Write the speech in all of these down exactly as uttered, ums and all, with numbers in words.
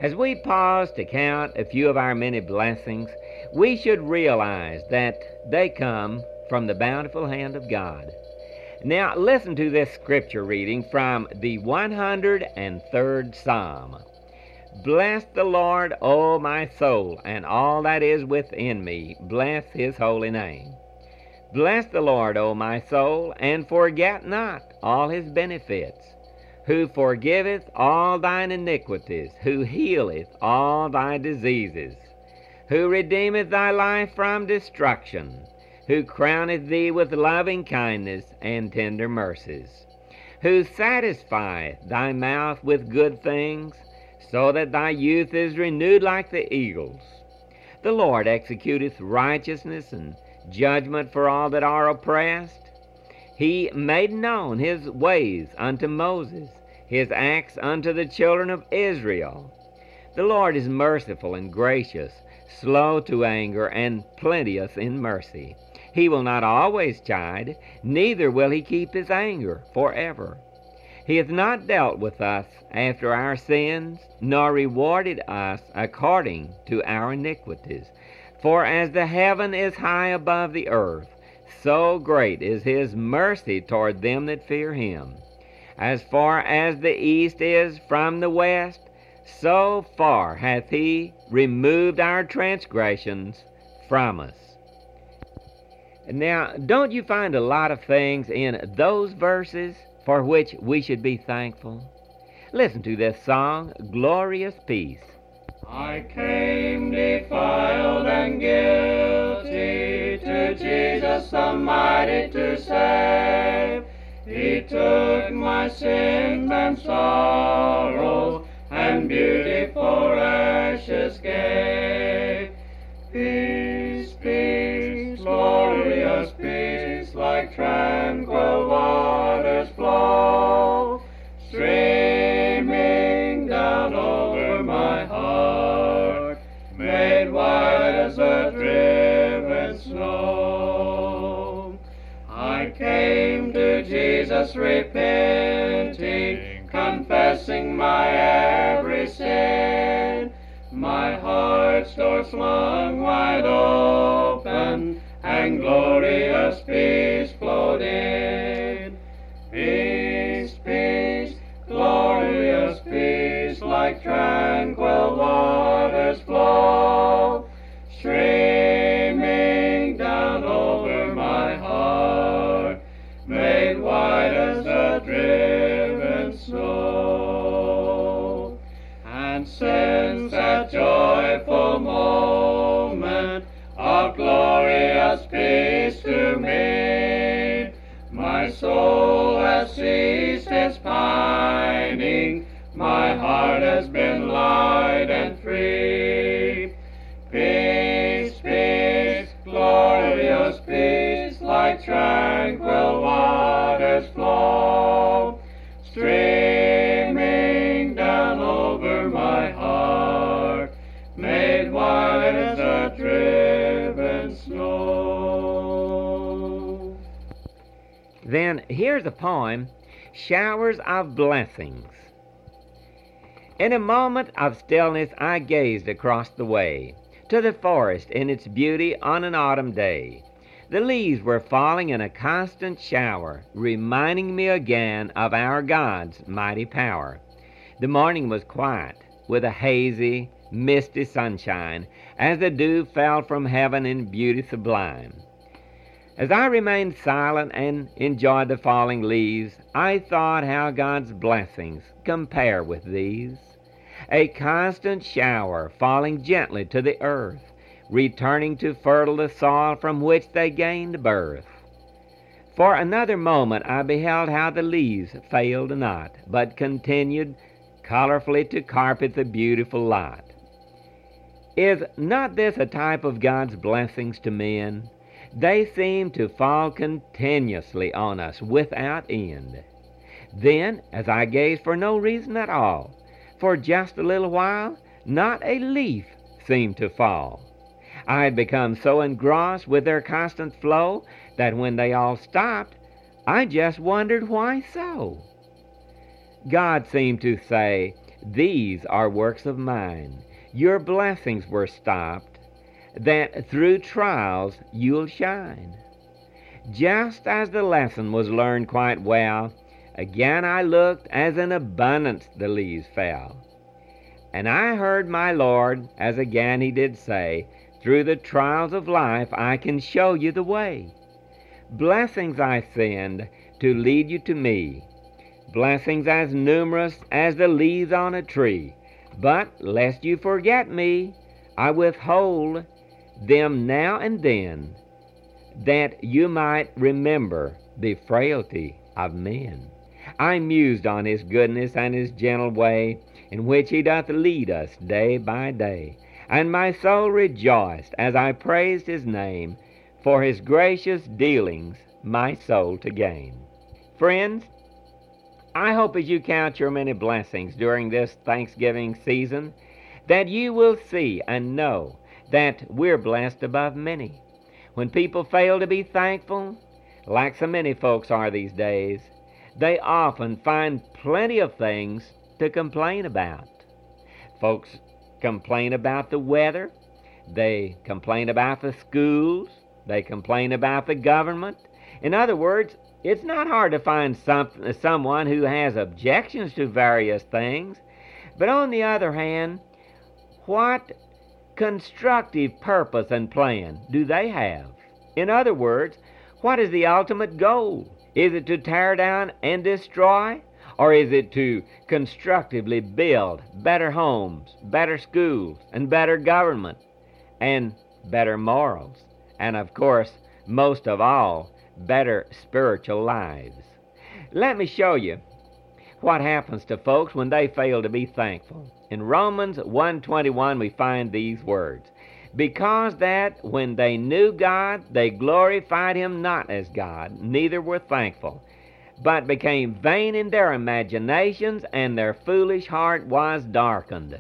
As we pause to count a few of our many blessings, we should realize that they come from the bountiful hand of God. Now, listen to this scripture reading from the one hundred third Psalm. Bless the Lord, O my soul, and all that is within me. Bless his holy name. Bless the Lord, O my soul, and forget not all his benefits, who forgiveth all thine iniquities, who healeth all thy diseases, who redeemeth thy life from destruction, who crowneth thee with loving kindness and tender mercies, who satisfieth thy mouth with good things, so that thy youth is renewed like the eagles. The Lord executeth righteousness and judgment for all that are oppressed. He made known his ways unto Moses, his acts unto the children of Israel. The Lord is merciful and gracious, slow to anger, and plenteous in mercy. He will not always chide, neither will he keep his anger forever. He hath not dealt with us after our sins, nor rewarded us according to our iniquities. For as the heaven is high above the earth, so great is his mercy toward them that fear him. As far as the east is from the west, so far hath he removed our transgressions from us. Now, don't you find a lot of things in those verses for which we should be thankful? Listen to this song, Glorious Peace. I came defiled and guilty to Jesus the mighty to save. He took my sins and sorrows, and beautiful ashes gave. Peace, peace, glorious peace, like tranquil waters flow, streaming down over my heart, made white as the driven snow. I came to Jesus repenting, confessing my every sin, my heart's door swung wide open, and glorious peace flowed in. Peace, peace, glorious peace, like tranquil waters flow, streaming down over my heart, made white as the driven snow. And since that joyful moment of glorious peace to me, my soul has ceased its pining, my heart has been light and free. Peace, peace, glorious peace, like tranquil waters flow, streaming down over my heart, made white as the driven snow. Then here's a poem, Showers of Blessings. In a moment of stillness I gazed across the way to the forest in its beauty on an autumn day. The leaves were falling in a constant shower, reminding me again of our God's mighty power. The morning was quiet, with a hazy, misty sunshine, as the dew fell from heaven in beauty sublime. As I remained silent and enjoyed the falling leaves, I thought how God's blessings compare with these. A constant shower falling gently to the earth, returning to fertile the soil from which they gained birth. For another moment I beheld how the leaves failed not, but continued colorfully to carpet the beautiful lot. Is not this a type of God's blessings to men? They seem to fall continuously on us without end. Then, as I gazed for no reason at all, for just a little while, not a leaf seemed to fall. I had become so engrossed with their constant flow that when they all stopped, I just wondered why so. God seemed to say, These are works of mine. Your blessings were stopped, that through trials you'll shine. Just as the lesson was learned quite well, again I looked, as in abundance the leaves fell. And I heard my Lord, as again he did say, through the trials of life I can show you the way. Blessings I send to lead you to me, blessings as numerous as the leaves on a tree. But lest you forget me, I withhold them now and then, that you might remember the frailty of men. I mused on his goodness and his gentle way, in which he doth lead us day by day. And my soul rejoiced as I praised his name, for his gracious dealings my soul to gain. Friends, I hope as you count your many blessings during this Thanksgiving season, that you will see and know that we're blessed above many. When people fail to be thankful, like so many folks are these days, they often find plenty of things to complain about. Folks complain about the weather, they complain about the schools, they complain about the government. In other words, it's not hard to find some, someone who has objections to various things. But on the other hand, what constructive purpose and plan do they have? In other words, what is the ultimate goal? Is it to tear down and destroy? Or is it to constructively build better homes, better schools, and better government, and better morals? And of course, most of all, better spiritual lives. Let me show you what happens to folks when they fail to be thankful. In Romans one twenty-one we find these words, because that when they knew God, they glorified him not as God, neither were thankful, but became vain in their imaginations, and their foolish heart was darkened.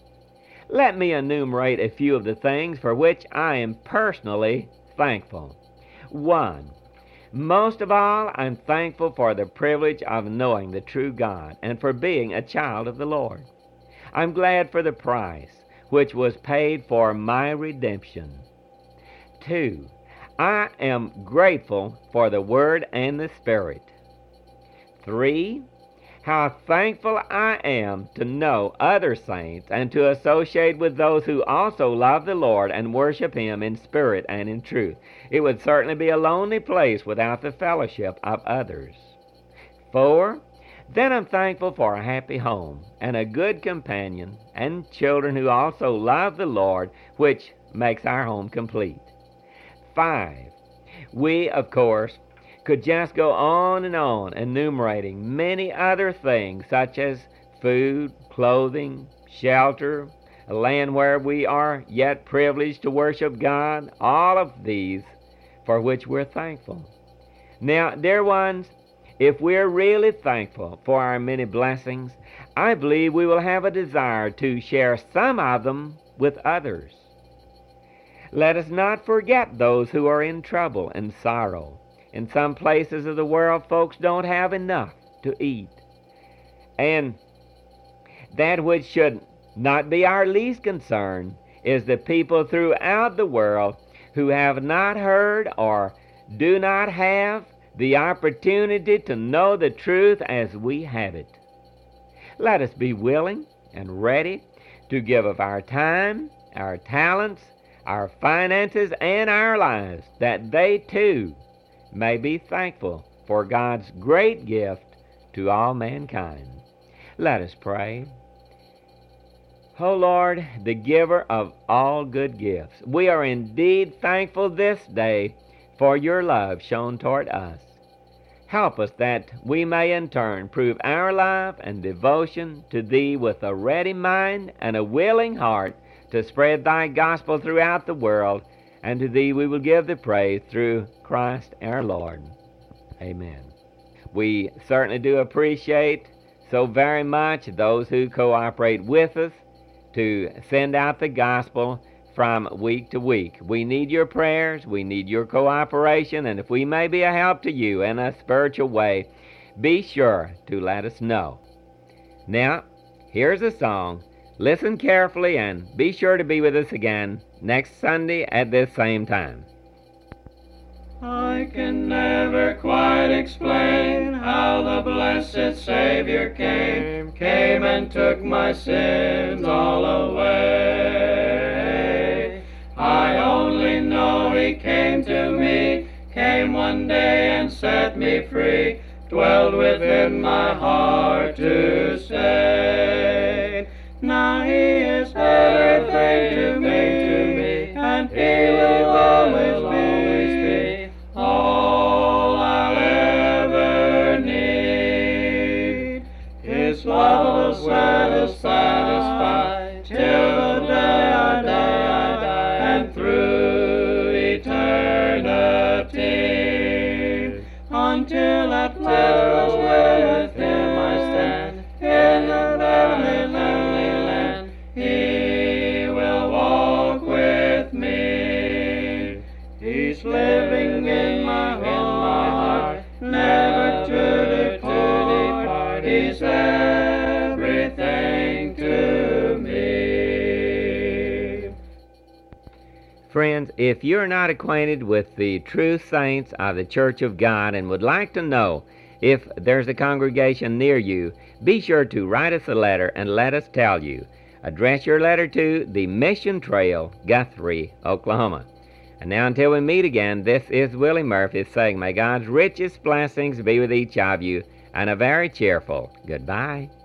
Let me enumerate a few of the things for which I am personally thankful. One, most of all, I'm thankful for the privilege of knowing the true God and for being a child of the Lord. I'm glad for the price which was paid for my redemption. Two, I am grateful for the Word and the Spirit. Three, how thankful I am to know other saints and to associate with those who also love the Lord and worship him in spirit and in truth. It would certainly be a lonely place without the fellowship of others. Four, then I'm thankful for a happy home and a good companion and children who also love the Lord, which makes our home complete. Five, we, of course, could just go on and on enumerating many other things such as food, clothing, shelter, a land where we are yet privileged to worship God, all of these for which we're thankful. Now, dear ones, if we're really thankful for our many blessings, I believe we will have a desire to share some of them with others. Let us not forget those who are in trouble and sorrow. In some places of the world, folks don't have enough to eat. And that which should not be our least concern is the people throughout the world who have not heard or do not have the opportunity to know the truth as we have it. Let us be willing and ready to give of our time, our talents, our finances, and our lives, that they too may be thankful for God's great gift to all mankind. Let us pray. O Lord, the giver of all good gifts, we are indeed thankful this day for your love shown toward us. Help us that we may in turn prove our love and devotion to Thee with a ready mind and a willing heart to spread Thy gospel throughout the world, and to Thee we will give the praise through Christ our Lord. Amen. We certainly do appreciate so very much those who cooperate with us to send out the gospel from week to week. We need your prayers, we need your cooperation, and if we may be a help to you in a spiritual way, be sure to let us know. Now, here's a song. Listen carefully and be sure to be with us again next Sunday at this same time. I can never quite explain how the blessed Savior came, came and took my sins all away. I only know He came to me, came one day and set me free, dwelled within my heart to stay. Now He is everything to me, and He will always be all I'll ever need. His love will satisfy till the day I die, and through eternity, until at last with Him I stand in the heavenly land. He will walk with me. He's living in my heart, never to depart. He's everything to me. Friends, if you're not acquainted with the true saints of the Church of God and would like to know if there's a congregation near you, be sure to write us a letter and let us tell you. Address your letter to the Mission Trail, Guthrie, Oklahoma. And now until we meet again, this is Willie Murphy saying, may God's richest blessings be with each of you, and a very cheerful goodbye.